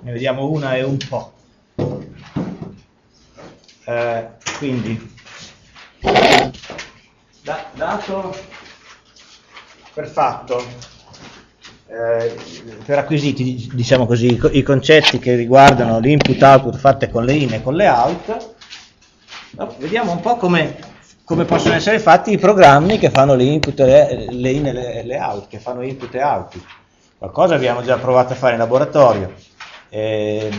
ne vediamo una e un po'. Quindi, dato per fatto, per acquisiti, diciamo così, i concetti che riguardano l'input-output fatte con le in e con le out, vediamo un po' come possono essere fatti i programmi che fanno le input, le in e le out, che fanno input e output. Qualcosa abbiamo già provato a fare in laboratorio, e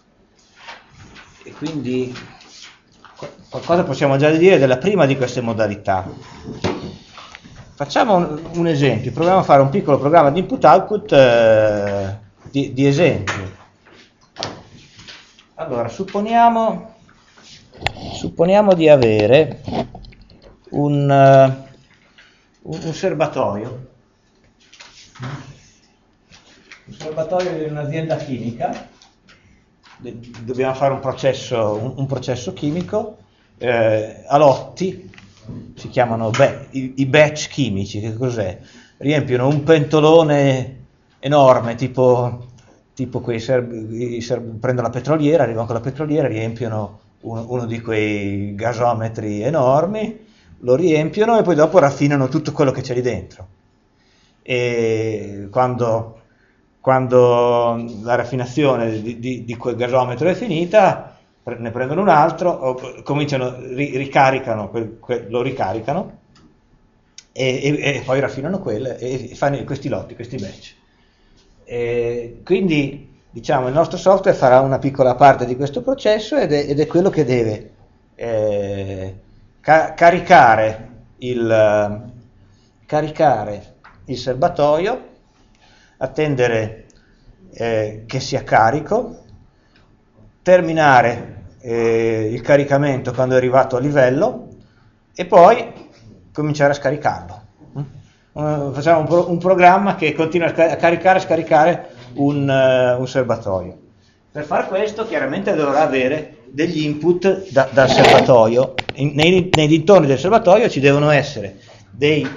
quindi qualcosa possiamo già dire della prima di queste modalità. Facciamo un esempio, proviamo a fare un piccolo programma di input-output di esempio. Allora, supponiamo di avere un serbatoio di un'azienda chimica. Dobbiamo fare un processo chimico, a lotti, si chiamano i batch chimici. Che cos'è? Riempiono un pentolone enorme, tipo quei prendono la petroliera, arrivano con la petroliera, riempiono uno di quei gasometri enormi, lo riempiono e poi dopo raffinano tutto quello che c'è lì dentro. E quando la raffinazione di quel gasometro è finita, ne prendono un altro, ricaricano, lo ricaricano e poi raffinano quello e fanno questi lotti, questi batch. Quindi, diciamo, il nostro software farà una piccola parte di questo processo ed è quello che deve caricare il serbatoio, attendere che sia carico, terminare il caricamento quando è arrivato a livello e poi cominciare a scaricarlo. Facciamo un programma che continua a caricare e scaricare un serbatoio. Per fare questo chiaramente dovrà avere degli input dal serbatoio. Nei dintorni del serbatoio ci devono essere dei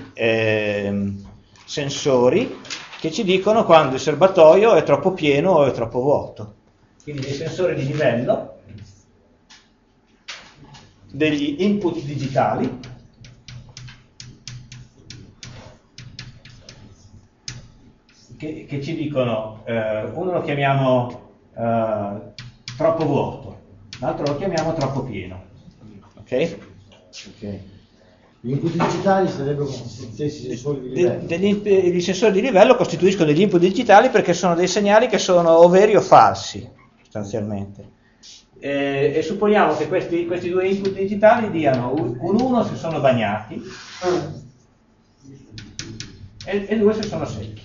sensori che ci dicono quando il serbatoio è troppo pieno o è troppo vuoto. Quindi dei sensori di livello, degli input digitali, che ci dicono, uno lo chiamiamo troppo vuoto, l'altro lo chiamiamo troppo pieno. Ok? Gli input digitali sarebbero gli stessi sensori di livello. I sensori di livello costituiscono degli input digitali perché sono dei segnali che sono o veri o falsi, sostanzialmente. E supponiamo che questi due input digitali diano un 1 se sono bagnati e 2 se sono secchi.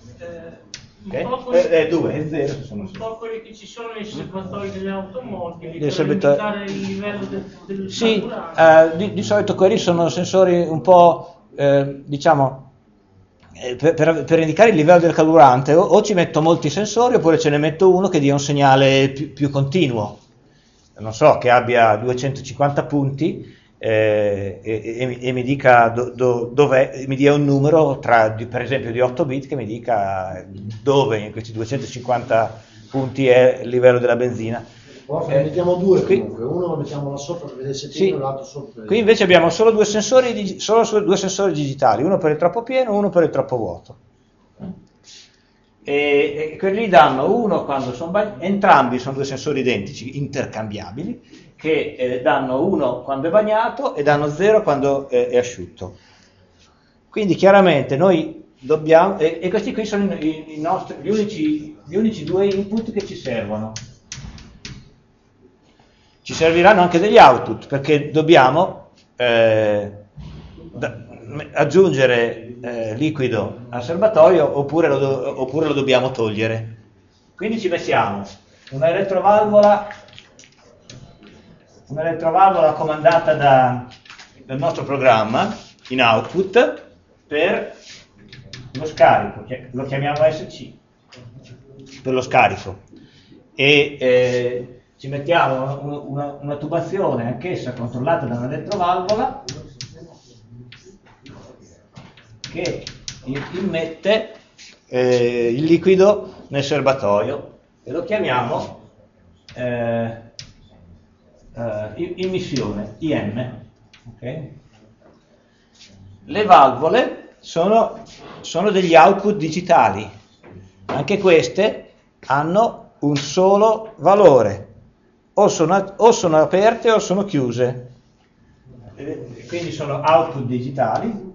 Okay? 2 e 0 se sono secchi. Un po' quelli che ci sono nei serbatoi delle automobili per serbatoi... indicare il livello del sì, carburante. di solito quelli sono sensori un po', diciamo, per indicare il livello del carburante o ci metto molti sensori oppure ce ne metto uno che dia un segnale più continuo, non so, che abbia 250 punti e mi dica dov'è, mi dia un numero per esempio di 8 bit che mi dica dove in questi 250 punti è il livello della benzina. Ne mettiamo due comunque, uno lo mettiamo là sopra per vedere se è pieno, l'altro sopra. Qui invece abbiamo solo due sensori digitali, uno per il troppo pieno e uno per il troppo vuoto. E quelli danno uno quando entrambi sono due sensori identici, intercambiabili, che danno 1 quando è bagnato e danno 0 quando è asciutto. Quindi chiaramente noi dobbiamo, e questi qui sono gli unici due input che ci servono. Ci serviranno anche degli output perché dobbiamo aggiungere liquido al serbatoio oppure lo dobbiamo togliere. Quindi ci mettiamo un'elettrovalvola comandata dal nostro programma in output per lo scarico, lo chiamiamo SC, per lo scarico, e ci mettiamo una tubazione anch'essa controllata da un'elettrovalvola che immette il liquido nel serbatoio e lo chiamiamo immissione, IM. Okay? Le valvole sono degli output digitali, anche queste hanno un solo valore, o sono aperte o sono chiuse, quindi sono output digitali,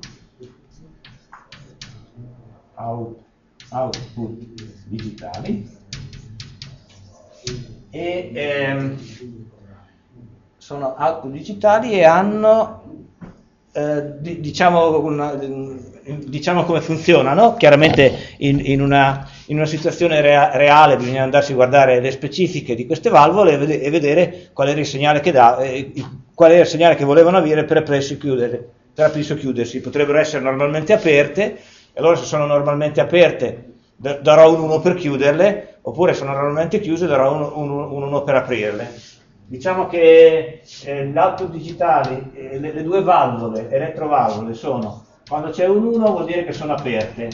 e sono output digitali e hanno diciamo come funzionano. Chiaramente in una situazione reale bisogna andarsi a guardare le specifiche di queste valvole e vedere qual era il segnale che qual era il segnale che volevano avere per aprirsi o chiudersi. Potrebbero essere normalmente aperte, e allora se sono normalmente aperte darò un 1 per chiuderle, oppure sono normalmente chiuse darò un 1 per aprirle. Diciamo che l'output digitali, le due valvole, elettrovalvole, sono, quando c'è un 1 vuol dire che sono aperte,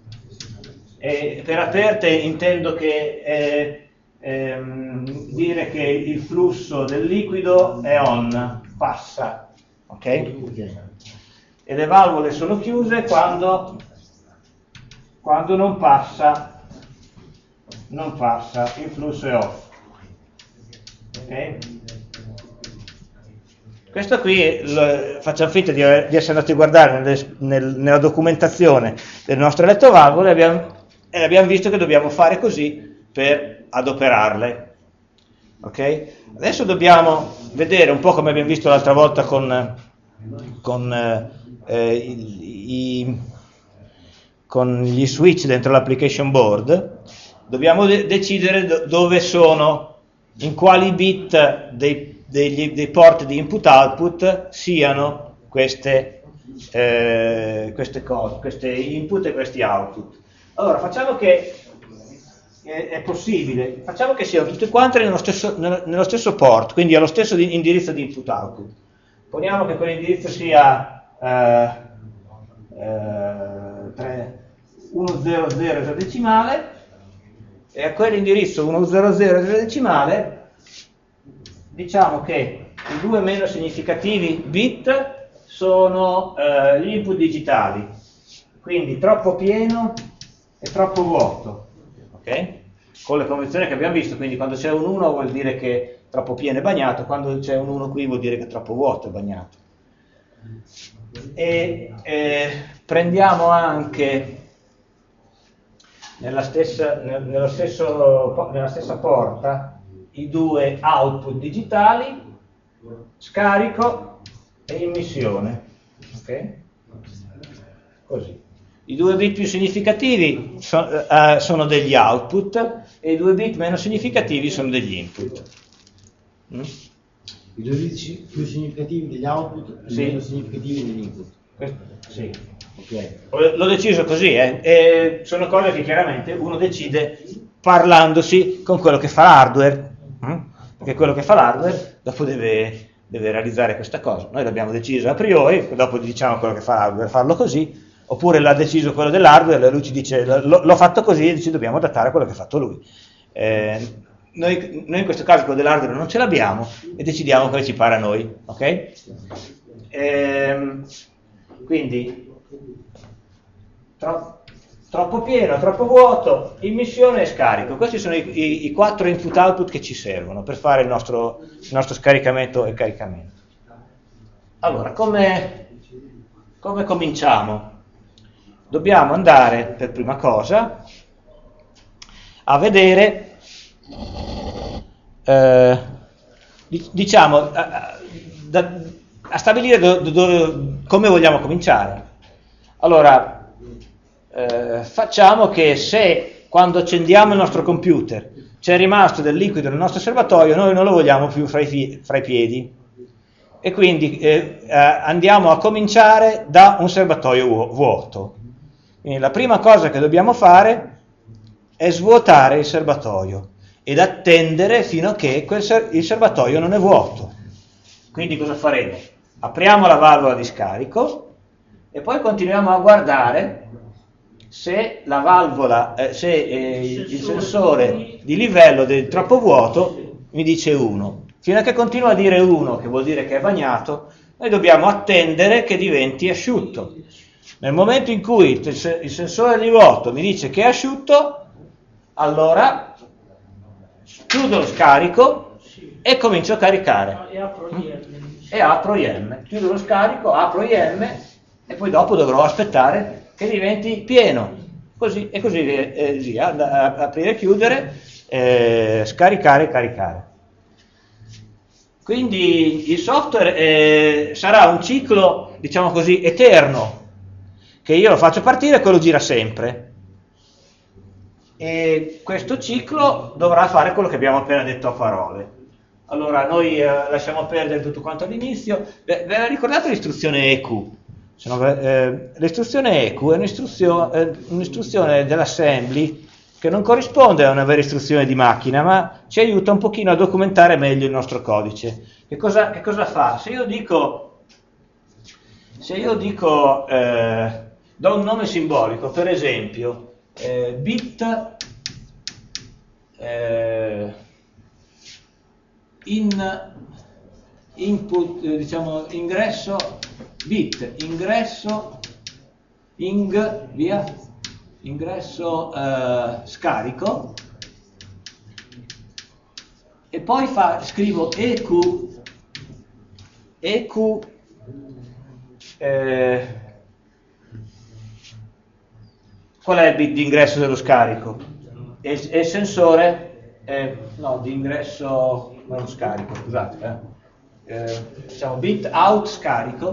e per aperte intendo che dire che il flusso del liquido è on, passa, ok? E le valvole sono chiuse quando non passa, il flusso è off. Okay. Questo qui facciamo finta di essere andati a guardare nella documentazione delle nostre elettrovalvole e abbiamo visto che dobbiamo fare così per adoperarle. Okay? Adesso dobbiamo vedere un po' come abbiamo visto l'altra volta con gli switch dentro l'application board. Dobbiamo decidere dove sono, in quali bit dei port di input-output siano queste cose, questi input e questi output. Allora, facciamo che è possibile, facciamo che siano tutti quanti nello stesso port, quindi allo stesso indirizzo di input-output. Poniamo che quell'indirizzo sia 100 decimale, e a quell'indirizzo 100 decimale diciamo che i due meno significativi bit sono gli input digitali, quindi troppo pieno e troppo vuoto, ok? Con le convenzioni che abbiamo visto, quindi quando c'è un 1 vuol dire che è troppo pieno e bagnato, quando c'è un 1 qui vuol dire che è troppo vuoto e bagnato. E prendiamo anche nella stessa porta i due output digitali, scarico e immissione, ok? Così. I due bit più significativi sono degli output e i due bit meno significativi sono degli input. I due bit più significativi degli output e meno significativi degli input. Sì. Okay. L'ho deciso così, e sono cose che chiaramente uno decide parlandosi con quello che fa l'hardware, perché quello che fa l'hardware dopo deve realizzare questa cosa. Noi l'abbiamo deciso a priori, dopo diciamo quello che fa l'hardware, farlo così, oppure l'ha deciso quello dell'hardware e lui ci dice l'ho fatto così e ci dobbiamo adattare a quello che ha fatto lui. Noi in questo caso quello dell'hardware non ce l'abbiamo e decidiamo come ci pare a noi, ok? Quindi troppo pieno, troppo vuoto, immissione e scarico. Questi sono i 4 input output che ci servono per fare il nostro scaricamento e caricamento. Allora, come cominciamo? Dobbiamo andare per prima cosa a vedere, diciamo, a stabilire come vogliamo cominciare. Allora, facciamo che se quando accendiamo il nostro computer c'è rimasto del liquido nel nostro serbatoio, noi non lo vogliamo più fra i piedi, e quindi andiamo a cominciare da un serbatoio vuoto. Quindi la prima cosa che dobbiamo fare è svuotare il serbatoio ed attendere fino a che il serbatoio non è vuoto. Quindi cosa faremo? Apriamo la valvola di scarico e poi continuiamo a guardare se la valvola, se il sensore di livello del troppo vuoto mi dice 1. Fino a che continua a dire 1, che vuol dire che è bagnato, noi dobbiamo attendere che diventi asciutto. Nel momento in cui il sensore di vuoto mi dice che è asciutto, allora chiudo lo scarico e comincio a caricare. E apro IM. Chiudo lo scarico, apro IM e poi dopo dovrò aspettare che diventi pieno. Così e così via. Aprire e chiudere, scaricare e caricare. Quindi il software sarà un ciclo, diciamo così, eterno, che io lo faccio partire e quello gira sempre. E questo ciclo dovrà fare quello che abbiamo appena detto a parole. Allora, noi lasciamo perdere tutto quanto all'inizio. Ve la ricordate l'istruzione EQ? L'istruzione EQ è un'istruzione dell'assembly che non corrisponde a una vera istruzione di macchina, ma ci aiuta un pochino a documentare meglio il nostro codice. Che cosa fa? Se io dico do un nome simbolico, per esempio, bit input, diciamo ingresso, bit, ingresso, ingresso scarico, e poi scrivo EQ qual è il bit di ingresso dello scarico? E il sensore no, di ingresso non scarico, scusate, diciamo bit out scarico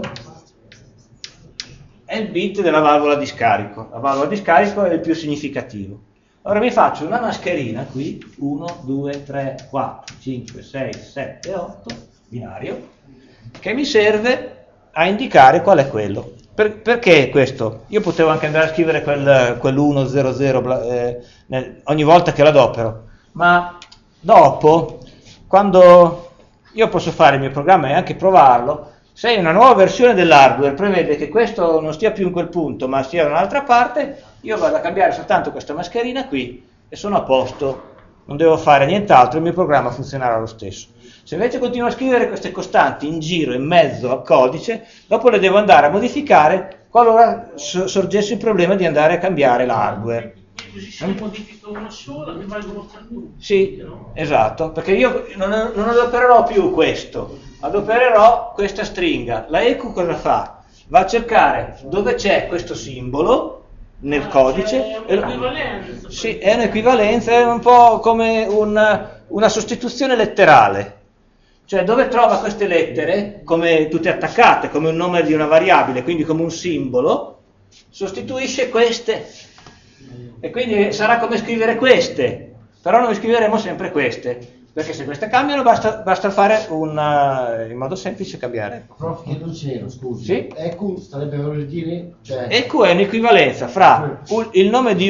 è il bit della valvola di scarico. La valvola di scarico è il più significativo. Ora mi faccio una mascherina qui, 1, 2, 3, 4, 5, 6, 7, 8, binario, che mi serve a indicare qual è quello. Perché questo? Io potevo anche andare a scrivere quel 1, 0, 0 ogni volta che l'adopero, ma dopo, quando io posso fare il mio programma e anche provarlo, se una nuova versione dell'hardware prevede che questo non stia più in quel punto ma stia da un'altra parte, io vado a cambiare soltanto questa mascherina qui e sono a posto, non devo fare nient'altro, il mio programma funzionerà lo stesso. Se invece continuo a scrivere queste costanti in giro, in mezzo al codice, dopo le devo andare a modificare qualora sorgesse il problema di andare a cambiare l'hardware. Così se ne modifica una sola, mi valgono tutti. Sì, esatto, perché io non adopererò più questo, adopererò questa stringa. La EQ cosa fa? Va a cercare dove c'è questo simbolo nel codice. È un'equivalenza. Sì, è un'equivalenza, è un po' come una sostituzione letterale. Cioè dove trova queste lettere, come tutte attaccate, come un nome di una variabile, quindi come un simbolo, sostituisce queste. E quindi sarà come scrivere queste, però noi scriveremo sempre queste, perché se queste cambiano basta fare in modo semplice cambiare. Prof, che non c'ero, scusi. Sì? EQ starebbe per dire... Cioè... EQ è un'equivalenza fra il nome di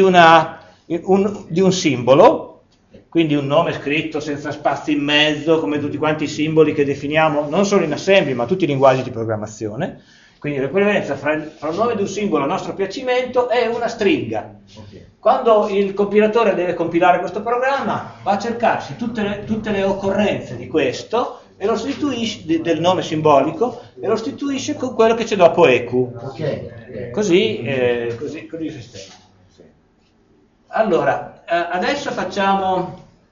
un simbolo, quindi un nome scritto senza spazi in mezzo, come tutti quanti i simboli che definiamo non solo in assembly ma tutti i linguaggi di programmazione. Quindi l'equivalenza fra il nome di un simbolo a nostro piacimento è una stringa. Okay. Quando il compilatore deve compilare questo programma va a cercarsi tutte le occorrenze di questo e lo sostituisce del nome simbolico e lo sostituisce con quello che c'è dopo EQ. Okay. Così sistema. Allora, adesso facciamo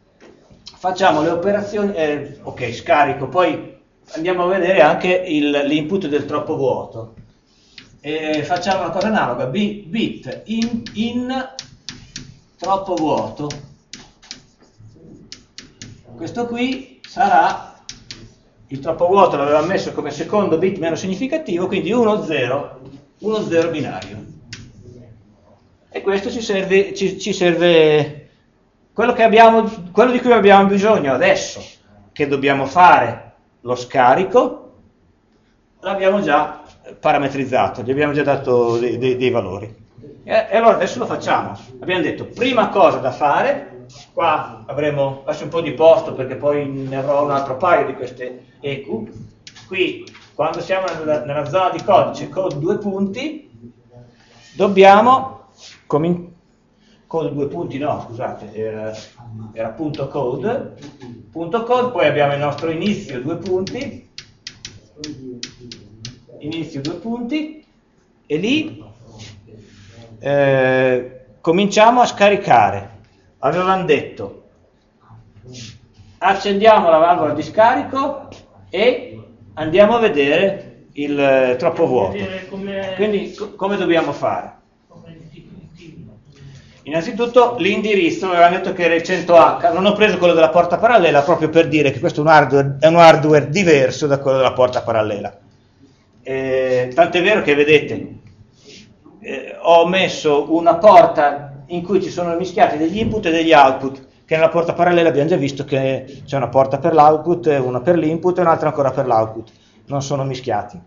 le operazioni, ok, scarico, poi andiamo a vedere anche l'input del troppo vuoto. Facciamo una cosa analoga, bit in troppo vuoto. Questo qui sarà, il troppo vuoto l'avevamo messo come secondo bit meno significativo, quindi 1, 0 binario. E questo ci serve quello di cui abbiamo bisogno adesso, che dobbiamo fare lo scarico, l'abbiamo già parametrizzato, gli abbiamo già dato dei valori. E allora adesso lo facciamo. Abbiamo detto, prima cosa da fare, qua lascio un po' di posto perché poi ne avrò un altro paio di queste EQ. Qui, quando siamo nella zona di codice con 2 punti, dobbiamo code due punti, no, scusate, era punto code, poi abbiamo il nostro inizio due punti, e lì cominciamo a scaricare. Avevamo detto accendiamo la valvola di scarico e andiamo a vedere il troppo vuoto. Quindi come dobbiamo fare? Innanzitutto l'indirizzo, avevamo detto che era il 100H, non ho preso quello della porta parallela proprio per dire che questo è un hardware diverso da quello della porta parallela. Tant'è vero che vedete, ho messo una porta in cui ci sono mischiati degli input e degli output, che nella porta parallela abbiamo già visto che c'è una porta per l'output, una per l'input e un'altra ancora per l'output, non sono mischiati.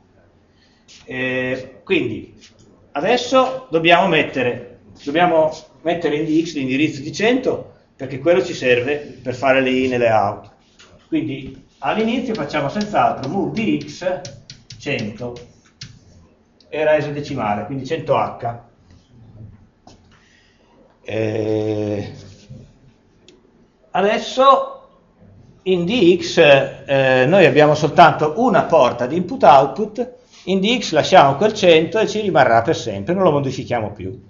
Quindi adesso dobbiamo mettere in DX l'indirizzo di 100, perché quello ci serve per fare le in e le out. Quindi all'inizio facciamo senz'altro move DX 100 e resa decimale, quindi 100H. Adesso in DX noi abbiamo soltanto una porta di input-output, in DX lasciamo quel 100 e ci rimarrà per sempre, non lo modifichiamo più.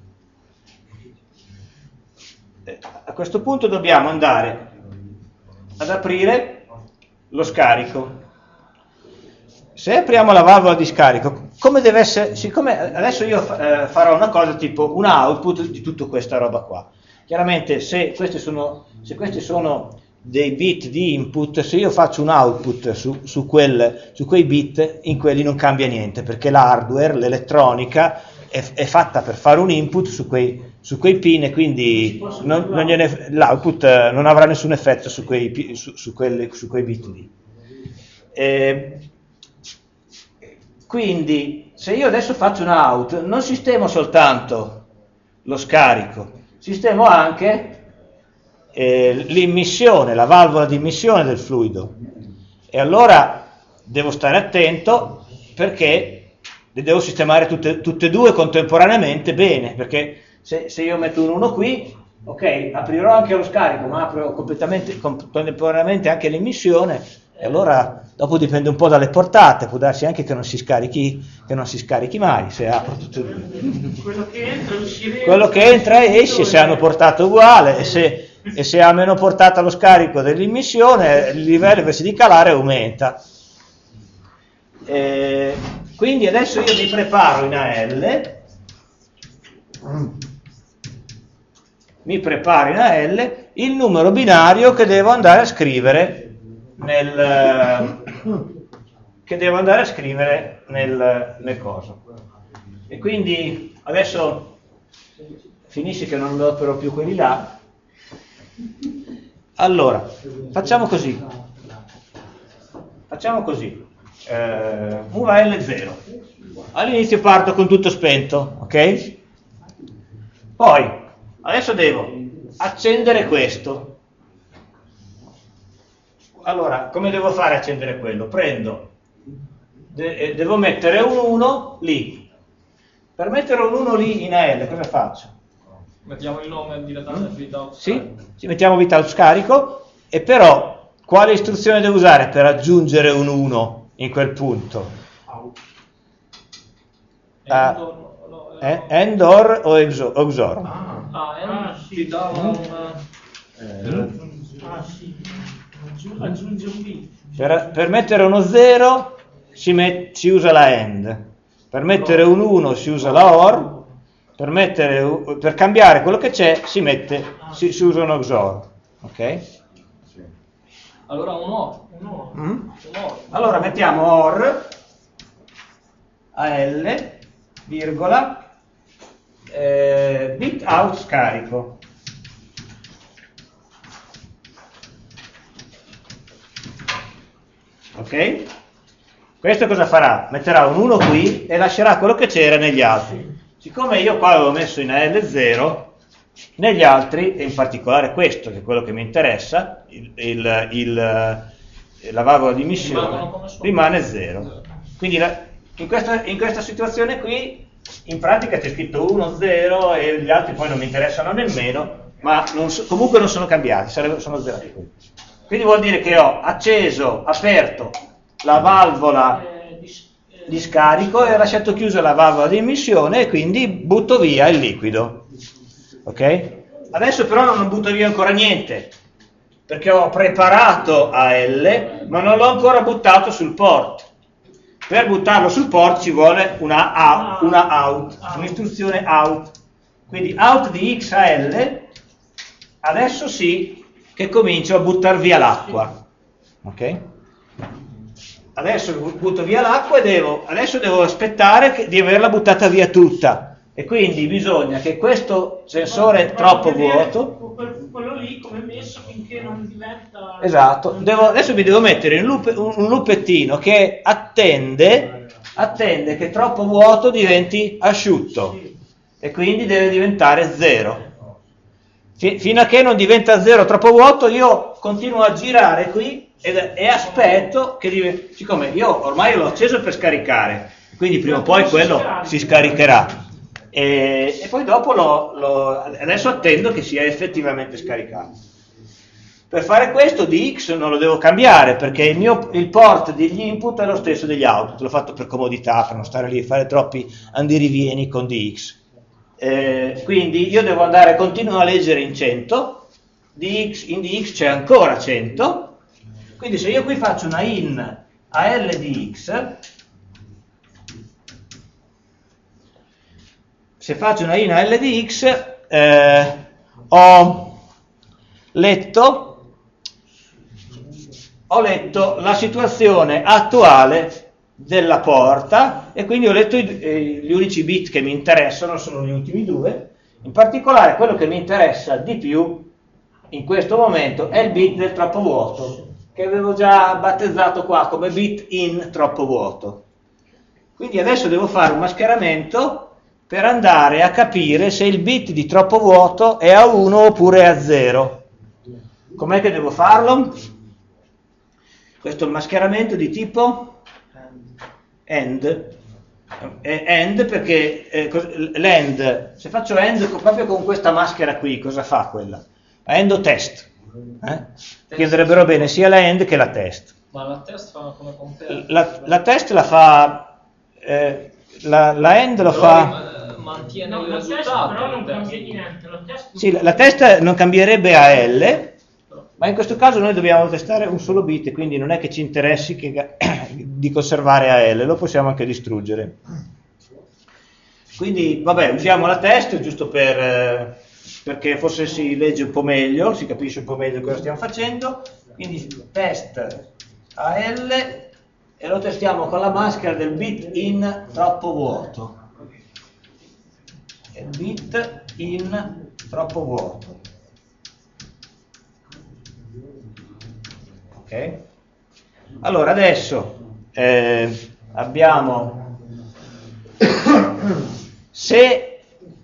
A questo punto dobbiamo andare ad aprire lo scarico. Se apriamo la valvola di scarico, come deve essere, siccome adesso io farò una cosa tipo un output di tutta questa roba qua. Chiaramente se questi sono dei bit di input, se io faccio un output su quei bit, in quelli non cambia niente, perché l'hardware, l'elettronica è fatta per fare un input su quei pin, e quindi l'output non avrà nessun effetto su quei bit lì. Quindi se io adesso faccio un out, non sistemo soltanto lo scarico, sistemo anche l'immissione, la valvola di immissione del fluido, e allora devo stare attento perché le devo sistemare tutte e due contemporaneamente bene, perché se io metto un 1 qui, ok, aprirò anche lo scarico, ma apro contemporaneamente anche l'immissione, e allora dopo dipende un po' dalle portate, può darsi anche che non si scarichi mai se apro tutte e due. Quello che entra e esce, se hanno portata uguale, e se ha meno portata lo scarico dell'immissione, il livello invece di calare aumenta. Quindi adesso io mi preparo in AL il numero binario che devo andare a scrivere nel coso. E quindi adesso finisce che non opero più quelli là. Allora facciamo così, move AL 0, all'inizio parto con tutto spento, ok? Poi adesso devo accendere questo. Allora, come devo fare a accendere quello? Devo mettere un 1 lì. Per mettere un 1 lì in AL, cosa faccio? Mettiamo il nome direttamente without scarico. Sì, ci mettiamo without scarico, e però quale istruzione devo usare per aggiungere un 1 in quel punto? End or o XOR? Ti dà aggiunge un bit. Per mettere uno 0 si usa la AND, per mettere un 1 si usa la OR, per cambiare quello che c'è si usa uno XOR, ok? Allora un OR. Allora mettiamo OR AL virgola bit out scarico. Ok? Questo cosa farà? Metterà un 1 qui e lascerà quello che c'era negli altri. Siccome io qua avevo messo in AL0, negli altri, e in particolare questo, che è quello che mi interessa, la valvola di emissione, rimane 0. Quindi in questa situazione qui in pratica c'è scritto 1, 0 e gli altri poi non mi interessano nemmeno, ma comunque non sono cambiati, sono zerati. Quindi vuol dire che ho aperto la valvola di scarico e ho lasciato chiusa la valvola di emissione e quindi butto via il liquido. Ok? Adesso però non butto via ancora niente, perché ho preparato AL, ma non l'ho ancora buttato sul port. Per buttarlo sul port ci vuole un'istruzione out. Quindi out di XAL, adesso sì che comincio a buttare via l'acqua. Ok? Adesso butto via l'acqua e adesso devo aspettare di averla buttata via tutta. E quindi bisogna che questo sensore troppo vuoto... Quello lì come messo finché non diventa... Esatto, adesso mi devo mettere in un lupettino che attende che troppo vuoto diventi asciutto e quindi deve diventare 0. Fino a che non diventa 0 troppo vuoto io continuo a girare qui e aspetto che siccome io ormai l'ho acceso per scaricare, quindi prima o poi quello si scaricherà. E poi dopo adesso attendo che sia effettivamente scaricato. Per fare questo DX non lo devo cambiare perché il port degli input è lo stesso degli output, l'ho fatto per comodità, per non stare lì a fare troppi andirivieni con DX. Quindi io devo continuo a leggere in 100, in DX c'è ancora 100, quindi se io qui faccio una in AL di X, se faccio una in AL di X, ho letto la situazione attuale della porta e quindi ho letto gli unici bit che mi interessano sono gli ultimi due, in particolare quello che mi interessa di più in questo momento è il bit del troppo vuoto, che avevo già battezzato qua come bit in troppo vuoto. Quindi adesso devo fare un mascheramento per andare a capire se il bit di troppo vuoto è a 1 oppure a 0. Com'è che devo farlo? Questo è un mascheramento di tipo AND. AND perché l'AND, se faccio AND proprio con questa maschera qui, cosa fa quella? AND o test? Che andrebbero bene sia la AND che la test. Ma la test fa come compare? La test la fa... la AND lo fa... mantiene il la test risultato. però non cambia niente. Sì, la test non cambierebbe AL, ma in questo caso noi dobbiamo testare un solo bit, quindi non è che ci interessi di conservare AL, lo possiamo anche distruggere. Quindi, vabbè, usiamo la test giusto perché forse si legge un po' meglio, si capisce un po' meglio cosa stiamo facendo. Quindi test AL e lo testiamo con la maschera del bit in troppo vuoto. Bit in troppo vuoto. Ok? Allora adesso abbiamo se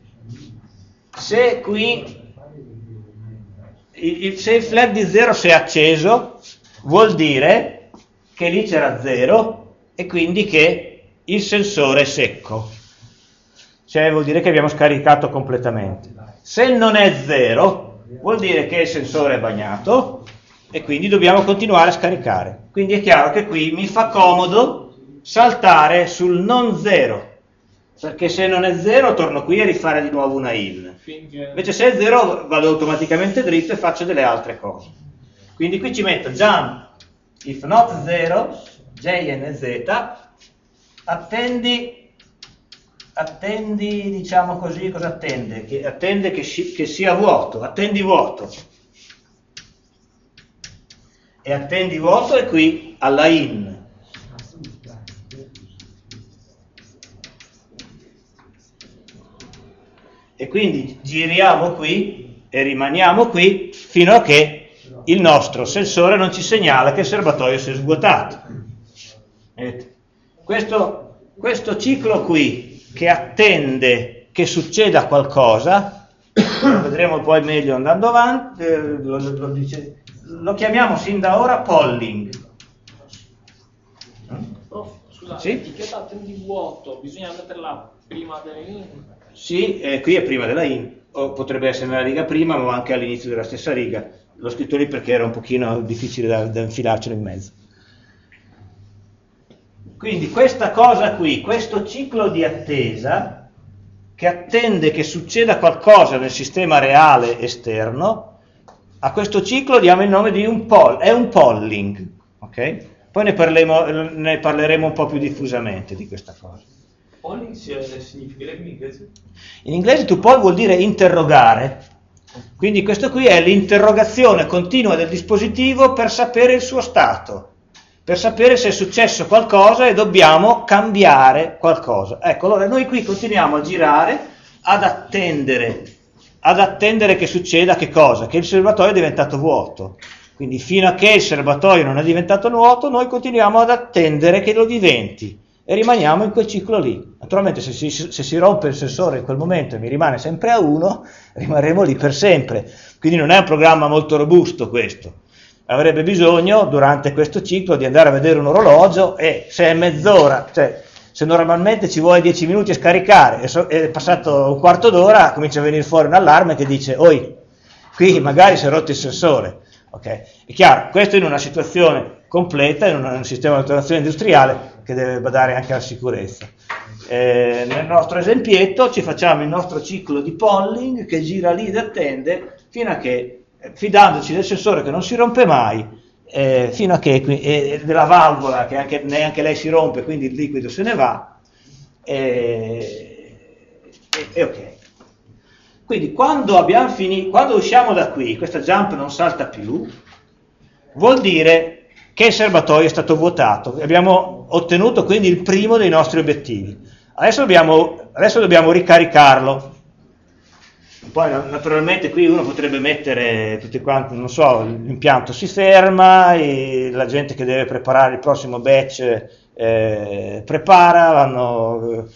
qui se il flag di 0 si è acceso vuol dire che lì c'era 0 e quindi che il sensore è secco. Cioè vuol dire che abbiamo scaricato completamente. Se non è 0, vuol dire che il sensore è bagnato e quindi dobbiamo continuare a scaricare. Quindi è chiaro che qui mi fa comodo saltare sul non 0, perché se non è 0 torno qui a rifare di nuovo una in. Invece se è 0 vado automaticamente dritto e faccio delle altre cose. Quindi qui ci metto jump if not 0, JNZ, attendi, diciamo così, cosa attende? Attende che sia vuoto, attendi vuoto. E attendi vuoto è qui alla in. E quindi giriamo qui e rimaniamo qui fino a che il nostro sensore non ci segnala che il serbatoio si è svuotato. Vedete? Questo ciclo qui che attende che succeda qualcosa, lo vedremo poi meglio andando avanti, lo chiamiamo sin da ora polling. Prof, scusate, Sì? l'etichetta attendi vuoto, bisogna metterla Prima dell'in. Sì, qui è prima della in, o potrebbe essere nella riga prima, ma anche all'inizio della stessa riga. L'ho scritto lì perché era un pochino difficile da infilarcelo in mezzo. Quindi questa cosa qui, questo ciclo di attesa, che attende che succeda qualcosa nel sistema reale esterno, a questo ciclo diamo il nome di è un polling, ok? Poi ne parleremo un po' più diffusamente di questa cosa. Polling significherebbe in inglese? In inglese to poll vuol dire interrogare, quindi questo qui è l'interrogazione continua del dispositivo per sapere il suo stato, per sapere se è successo qualcosa e dobbiamo cambiare qualcosa. Ecco, allora noi qui continuiamo a girare ad attendere che succeda che cosa? Che il serbatoio è diventato vuoto. Quindi fino a che il serbatoio non è diventato vuoto, noi continuiamo ad attendere che lo diventi e rimaniamo in quel ciclo lì. Naturalmente se si rompe il sensore in quel momento e mi rimane sempre a 1, rimarremo lì per sempre. Quindi non è un programma molto robusto questo. Avrebbe bisogno durante questo ciclo di andare a vedere un orologio e se è mezz'ora, cioè se normalmente ci vuole 10 minuti a scaricare e è passato un quarto d'ora, comincia a venire fuori un allarme che dice oi, qui magari si è rotto il sensore. Okay. È chiaro, questo in una situazione completa, in un sistema di automazione industriale che deve badare anche alla sicurezza. Nel nostro esempietto ci facciamo il nostro ciclo di polling che gira lì ed attende fino a che, fidandoci del sensore che non si rompe mai, fino a che della valvola che neanche lei si rompe, quindi il liquido se ne va, ok. Quindi quando abbiamo finito, quando usciamo da qui, questa jump non salta più, vuol dire che il serbatoio è stato vuotato, abbiamo ottenuto quindi il primo dei nostri obiettivi. Adesso dobbiamo ricaricarlo. Poi naturalmente qui uno potrebbe mettere tutti quanti, non so, l'impianto si ferma, la gente che deve preparare il prossimo batch prepara,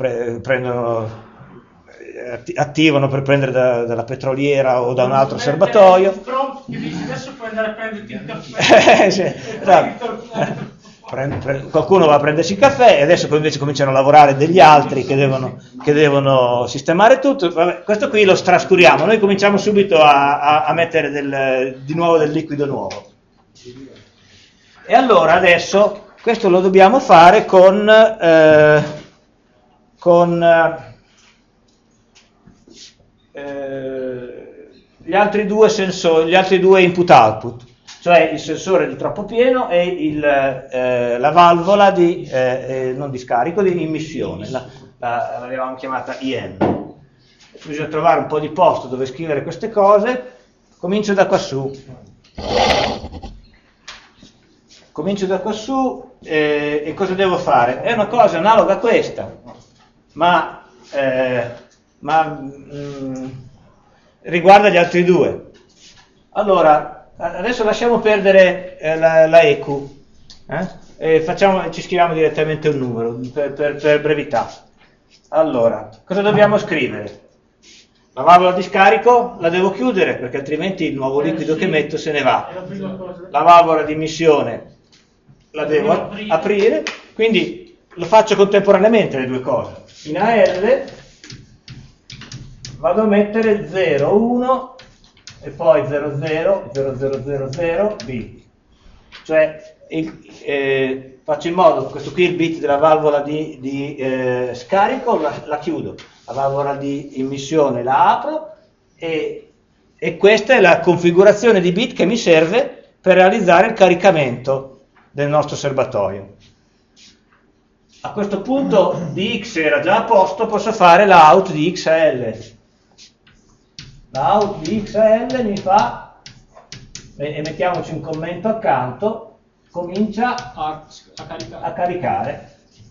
attivano per prendere dalla petroliera o da un altro serbatoio. Adesso puoi andare a prenderti il caffè. Sì, qualcuno va a prendersi il caffè e adesso poi invece cominciano a lavorare degli altri che devono sistemare tutto. Vabbè, questo qui lo trascuriamo, noi cominciamo subito a mettere di nuovo del liquido nuovo. E allora adesso questo lo dobbiamo fare con gli altri due sensori, gli altri due input-output, cioè il sensore di troppo pieno e la valvola non di scarico, di immissione, l'avevamo chiamata IN. Bisogna trovare un po' di posto dove scrivere queste cose. Comincio da quassù e cosa devo fare? È una cosa analoga a questa, ma riguarda gli altri due. Allora, adesso lasciamo perdere la EQ, ci scriviamo direttamente un numero per brevità. Allora, cosa dobbiamo scrivere? La valvola di scarico la devo chiudere perché altrimenti il nuovo liquido che metto se ne va. La valvola di immissione la devo aprire, quindi lo faccio contemporaneamente le due cose. In AL vado a mettere 0, 1 e poi 0, 0, 0, 0, 0, 0, bit. Cioè faccio in modo che questo qui il bit della valvola di scarico la chiudo, la valvola di immissione la apro e questa è la configurazione di bit che mi serve per realizzare il caricamento del nostro serbatoio. A questo punto di X era già a posto, posso fare la out di XL. La out di XL mi fa, e mettiamoci un commento accanto, comincia a caricare.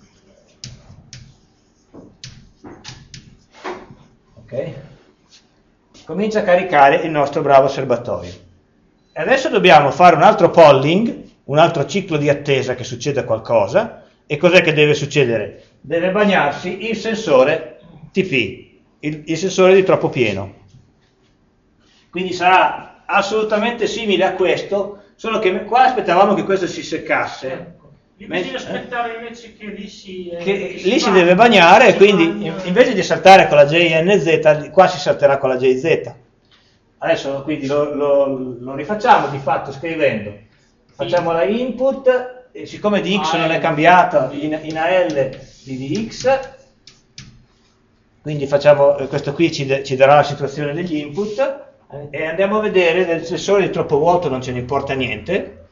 Ok? Comincia a caricare il nostro bravo serbatoio. E adesso dobbiamo fare un altro polling, un altro ciclo di attesa che succeda qualcosa. E cos'è che deve succedere? Deve bagnarsi il sensore TP, il sensore di troppo pieno. Quindi sarà assolutamente simile a questo, solo che qua aspettavamo che questo si seccasse Bisogna aspettare invece che lì si deve bagnare, e quindi invece di saltare con la JNZ, qua si salterà con la JZ. Adesso quindi lo rifacciamo di fatto scrivendo. Facciamo la input, e siccome di x non è cambiata, in AL di x, quindi facciamo, questo qui ci darà la situazione degli input, e andiamo a vedere. Del sensore di troppo vuoto non ce ne importa niente,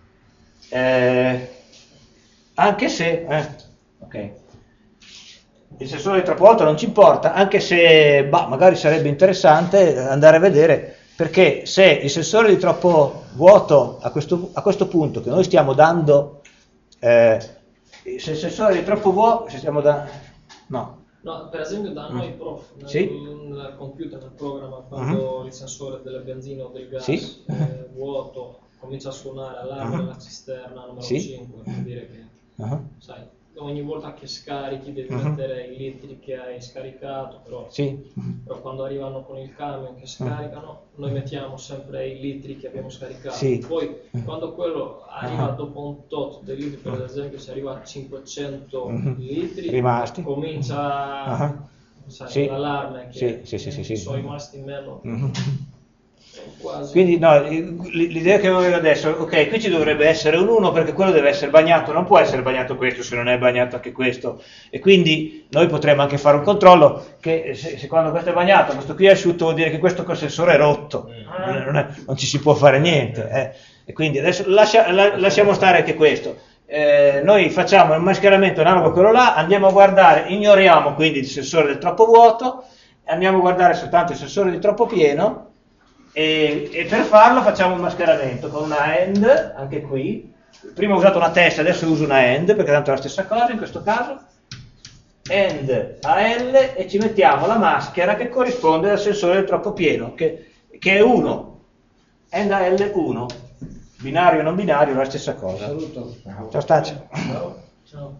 anche se ok, il sensore di troppo vuoto non ci importa, anche se magari sarebbe interessante andare a vedere, perché se il sensore di troppo vuoto a questo punto che noi stiamo dando, se il sensore di troppo vuoto, se stiamo dando, No, per esempio da noi prof, nel computer, nel programma, quando il sensore della benzina o del gas vuoto comincia a suonare allarme nella cisterna numero 5, vuol dire che sai, ogni volta che scarichi devi mettere i litri che hai scaricato, però quando arrivano con il camion che scaricano, noi mettiamo sempre i litri che abbiamo scaricato. Poi quando quello arriva dopo un tot dei litri, per esempio se arriva a 500 litri, rimasti, comincia l'allarme che sono rimasti meno. Quasi. Quindi l'idea che avevo adesso, ok, qui ci dovrebbe essere un 1 perché quello deve essere bagnato, non può essere bagnato questo se non è bagnato anche questo, e quindi noi potremmo anche fare un controllo che se quando questo è bagnato, questo qui è asciutto, vuol dire che questo col sensore è rotto, non ci si può fare niente, e quindi adesso lasciamo stare anche questo. Noi facciamo il mascheramento analogo a quello là, andiamo a guardare, ignoriamo quindi il sensore del troppo vuoto, andiamo a guardare soltanto il sensore di troppo pieno. E per farlo facciamo un mascheramento con una AND, anche qui. Prima ho usato una testa, adesso uso una AND perché tanto è la stessa cosa in questo caso. AND AL, e ci mettiamo la maschera che corrisponde al sensore del troppo pieno, che è 1. AND AL 1. Binario e non binario è la stessa cosa. Saluto. Ciao Staccio. Ciao.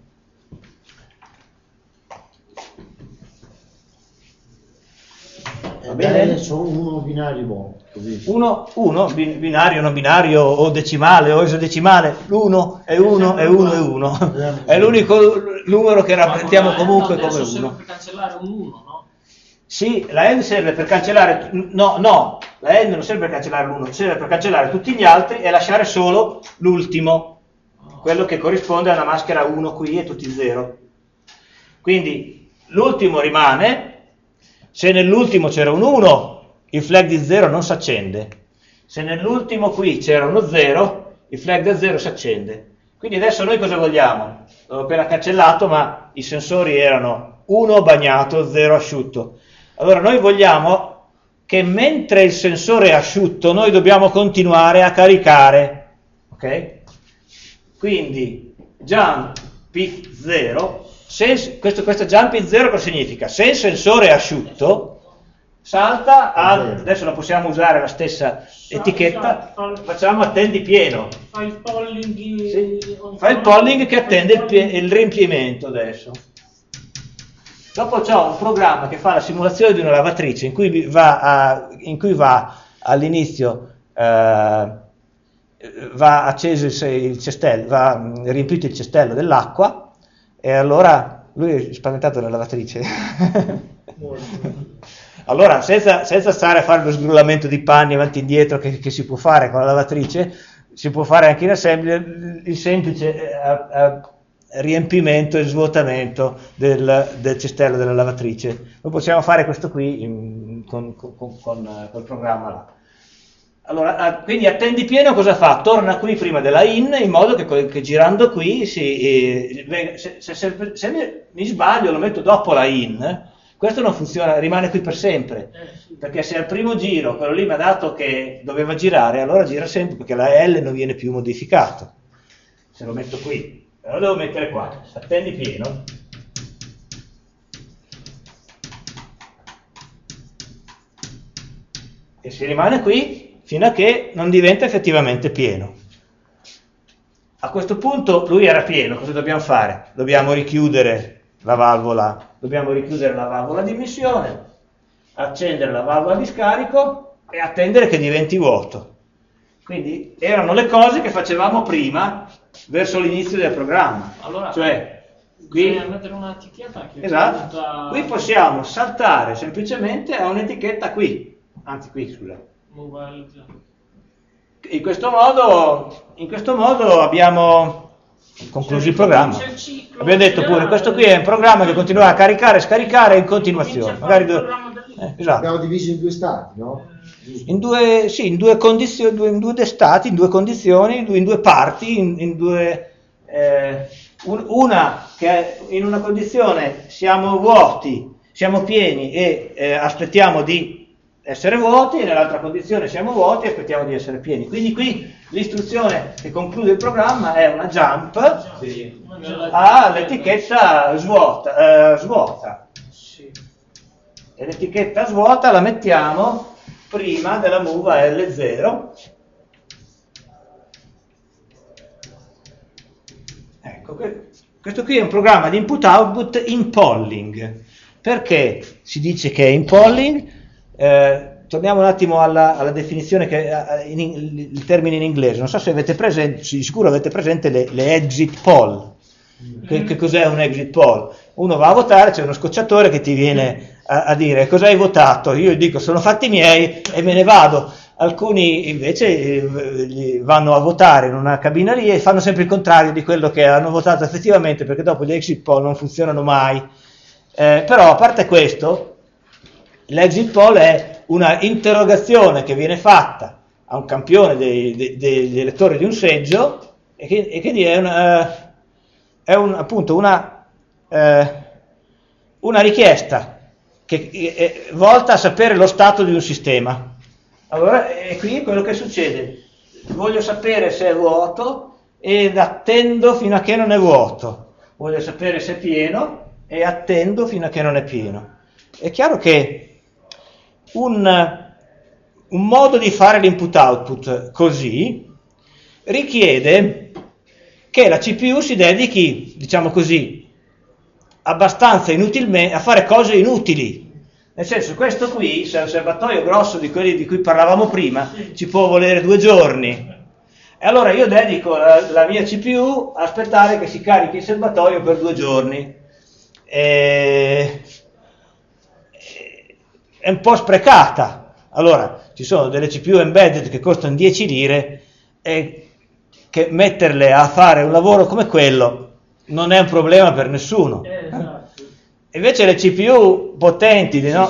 Va bene, sono uno binario buono. Uno, binario, non binario, o decimale, o esodecimale, l'1 è 1 è 1 è 1. È l'unico numero che rappresentiamo comunque come 1. Serve per cancellare un 1, no? Sì, la AND serve per cancellare, no, la AND non serve per cancellare l'1, serve per cancellare tutti gli altri e lasciare solo l'ultimo, quello che corrisponde a una maschera 1 qui e tutti 0. Quindi l'ultimo rimane. Se nell'ultimo c'era un 1, il flag di 0 non si accende. Se nell'ultimo qui c'era uno 0, il flag da 0 si accende. Quindi adesso noi cosa vogliamo? L'ho appena cancellato, ma i sensori erano 1 bagnato, 0 asciutto. Allora noi vogliamo che mentre il sensore è asciutto, noi dobbiamo continuare a caricare. Ok? Quindi jump peak 0. Questo jump 0 cosa significa? Se il sensore è asciutto, salta adesso la possiamo usare la stessa etichetta, facciamo attendi pieno. Fa il polling. Fa il polling che attende il riempimento adesso. Dopo c'ho un programma che fa la simulazione di una lavatrice in cui va all'inizio va acceso il cestello, va riempito il cestello dell'acqua. E allora lui è spaventato dalla lavatrice. Allora, senza stare a fare lo sgrullamento di panni avanti e indietro che si può fare con la lavatrice, si può fare anche in assembly il semplice riempimento e svuotamento del cestello della lavatrice. Noi possiamo fare questo qui con quel programma là. Allora, quindi attendi pieno cosa fa? Torna qui prima della in modo che girando qui se mi sbaglio lo metto dopo la in, questo non funziona, rimane qui per sempre, perché se al primo giro quello lì mi ha dato che doveva girare, allora gira sempre perché la L non viene più modificato. Se lo metto qui, allora devo mettere qua, attendi pieno. E si rimane qui fino a che non diventa effettivamente pieno. A questo punto lui era pieno, cosa dobbiamo fare? Dobbiamo richiudere la valvola di emissione, accendere la valvola di scarico e attendere che diventi vuoto. Quindi erano le cose che facevamo prima verso l'inizio del programma. Allora, cioè, qui, bisogna mettere un'etichetta che esatto, punta... qui possiamo saltare semplicemente a un'etichetta qui, anzi qui, scusa. In questo modo abbiamo concluso il programma. Abbiamo detto pure, questo qui è un programma che continuerà a caricare e scaricare in continuazione. Magari esatto. Abbiamo diviso in 2 stati, no? In due condizioni, in 2 stati, in 2 condizioni, in 2 parti, in 2... una che in una condizione siamo vuoti, siamo pieni e aspettiamo di essere vuoti, e nell'altra condizione siamo vuoti e aspettiamo di essere pieni. Quindi qui l'istruzione che conclude il programma è una jump all'etichetta svuota. E l'etichetta svuota la mettiamo prima della move a L0. Ecco, questo qui è un programma di input-output in polling. Perché si dice che è in polling? Torniamo un attimo alla definizione, il termine in inglese. Non so se avete presente, sicuro avete presente le exit poll. Che cos'è un exit poll? Uno va a votare, c'è uno scocciatore che ti viene a dire cosa hai votato. Io dico sono fatti miei e me ne vado. Alcuni invece vanno a votare in una cabina lì e fanno sempre il contrario di quello che hanno votato effettivamente, perché dopo gli exit poll non funzionano mai. Però a parte questo, l'exit poll è una interrogazione che viene fatta a un campione degli elettori di un seggio e quindi appunto una richiesta che è volta a sapere lo stato di un sistema. Allora, e qui quello che succede, voglio sapere se è vuoto ed attendo fino a che non è vuoto, voglio sapere se è pieno e attendo fino a che non è pieno. È chiaro che un modo di fare l'input-output così richiede che la CPU si dedichi, diciamo così, abbastanza inutilmente a fare cose inutili. Nel senso, questo qui, se è un serbatoio grosso di quelli di cui parlavamo prima, ci può volere 2 giorni. E allora io dedico la mia CPU a aspettare che si carichi il serbatoio per 2 giorni. È un po' sprecata. Allora, ci sono delle CPU embedded che costano 10 lire e che metterle a fare un lavoro come quello non è un problema per nessuno. Invece le CPU potenti, no?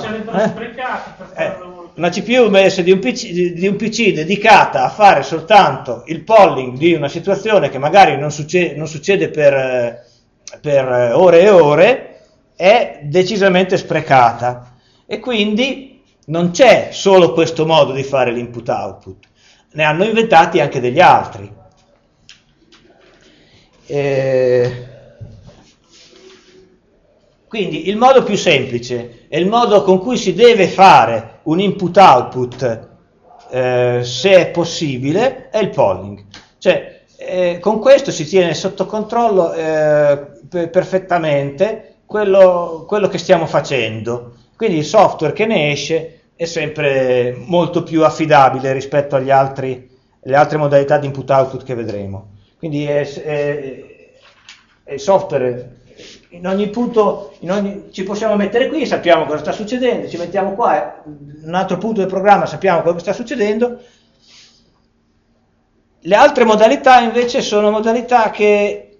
Una CPU messa di un PC dedicata a fare soltanto il polling di una situazione che magari non succede per ore e ore, è decisamente sprecata. E quindi non c'è solo questo modo di fare l'input-output, ne hanno inventati anche degli altri. Quindi il modo più semplice e il modo con cui si deve fare un input-output, se è possibile, è il polling. Cioè, con questo si tiene sotto controllo perfettamente quello che stiamo facendo. Quindi il software che ne esce è sempre molto più affidabile rispetto alle altre modalità di input-output che vedremo. Quindi il software in ogni punto, ci possiamo mettere qui, sappiamo cosa sta succedendo, ci mettiamo qua, in un altro punto del programma sappiamo cosa sta succedendo. Le altre modalità invece sono modalità che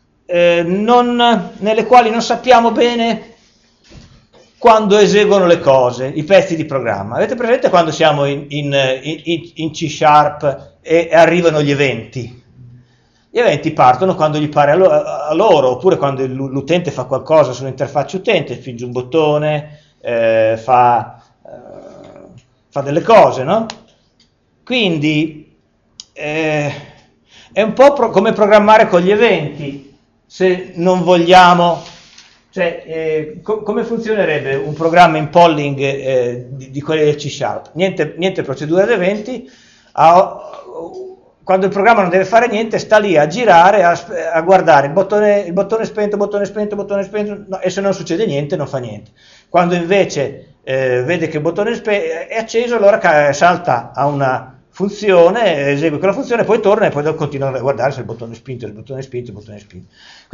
nelle quali non sappiamo bene quando eseguono le cose, i pezzi di programma. Avete presente quando siamo in C# e arrivano gli eventi? Gli eventi partono quando gli pare a loro, oppure quando l'utente fa qualcosa sull'interfaccia utente, spinge un bottone, fa delle cose, no? Quindi è un po' come programmare con gli eventi, se non vogliamo, cioè come funzionerebbe un programma in polling di quelli del C#? Niente procedura di eventi. Quando il programma non deve fare niente, sta lì a girare, a guardare il bottone spento, no, e se non succede niente non fa niente. Quando invece vede che il bottone è acceso, allora salta a una funzione, esegue quella funzione, poi torna e poi continua a guardare se il bottone è spinto, il bottone è spinto, il bottone è spinto.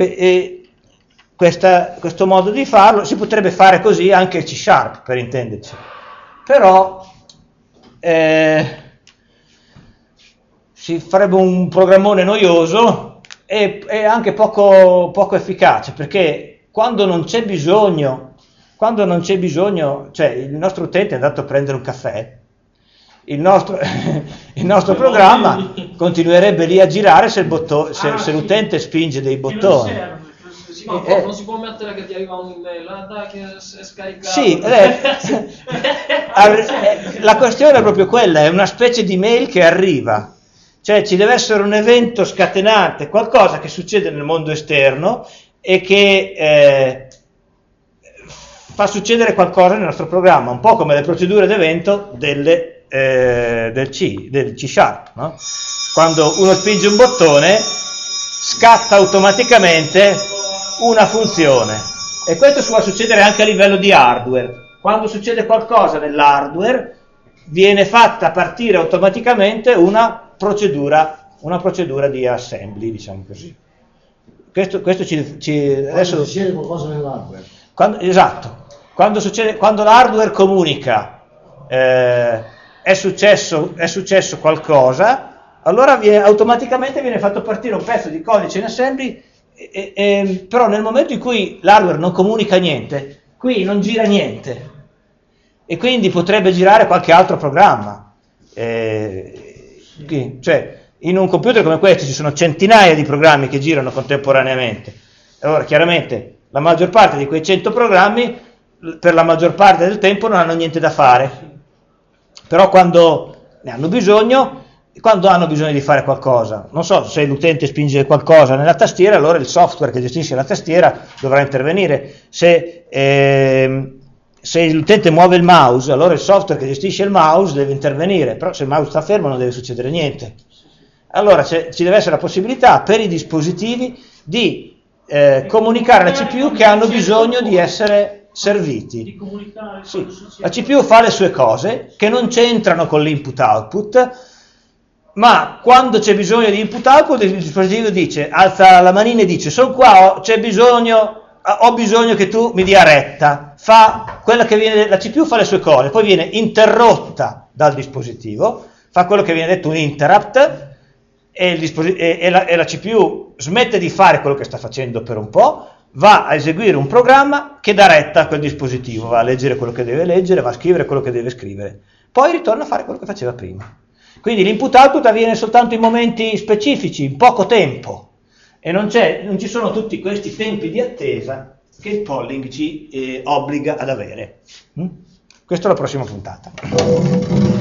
Questo modo di farlo si potrebbe fare così anche C#, per intenderci, però si farebbe un programmone noioso e anche poco efficace, perché quando non c'è bisogno, cioè il nostro utente è andato a prendere un caffè, il nostro programma continuerebbe lì a girare se l'utente spinge dei bottoni. Sì, ma non si può mettere che ti arriva un'email, dai che è scaricato. Sì, la questione è proprio quella, è una specie di mail che arriva, cioè ci deve essere un evento scatenante, qualcosa che succede nel mondo esterno e che fa succedere qualcosa nel nostro programma, un po' come le procedure d'evento del C#, no? Quando uno spinge un bottone scatta automaticamente una funzione, e questo può succedere anche a livello di hardware. Quando succede qualcosa nell'hardware viene fatta partire automaticamente una procedura di assembly, diciamo così. Questo adesso succede qualcosa nell'hardware. Esatto, quando l'hardware comunica è successo qualcosa, allora automaticamente viene fatto partire un pezzo di codice in assembly, però nel momento in cui l'hardware non comunica niente, qui non gira niente, e quindi potrebbe girare qualche altro programma. Cioè, in un computer come questo ci sono centinaia di programmi che girano contemporaneamente. Allora, chiaramente, la maggior parte di quei 100 programmi, per la maggior parte del tempo, non hanno niente da fare. Però quando hanno bisogno di fare qualcosa, non so, se l'utente spinge qualcosa nella tastiera, allora il software che gestisce la tastiera dovrà intervenire. Se l'utente muove il mouse, allora il software che gestisce il mouse deve intervenire, però se il mouse sta fermo non deve succedere niente. Allora ci deve essere la possibilità per i dispositivi di comunicare alla CPU che hanno bisogno di essere serviti. Sì, la CPU fa le sue cose che non c'entrano con l'input-output, ma quando c'è bisogno di input-output il dispositivo dice, alza la manina e dice: sono qua, ho bisogno che tu mi dia retta. La CPU fa le sue cose, poi viene interrotta dal dispositivo, fa quello che viene detto un interrupt, e la CPU smette di fare quello che sta facendo per un po', va a eseguire un programma che dà retta a quel dispositivo, va a leggere quello che deve leggere, va a scrivere quello che deve scrivere, poi ritorna a fare quello che faceva prima. Quindi l'input-output avviene soltanto in momenti specifici, in poco tempo, e non ci sono tutti questi tempi di attesa che il polling ci obbliga ad avere. Questa è la prossima puntata.